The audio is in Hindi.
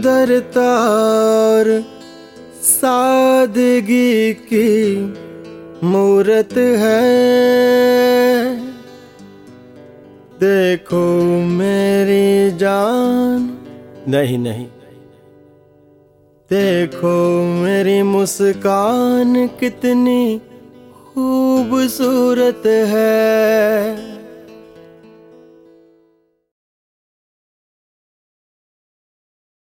सुंदरता और सादगी की मूरत है। देखो मेरी जान, नहीं नहीं, देखो मेरी मुस्कान कितनी खूबसूरत है।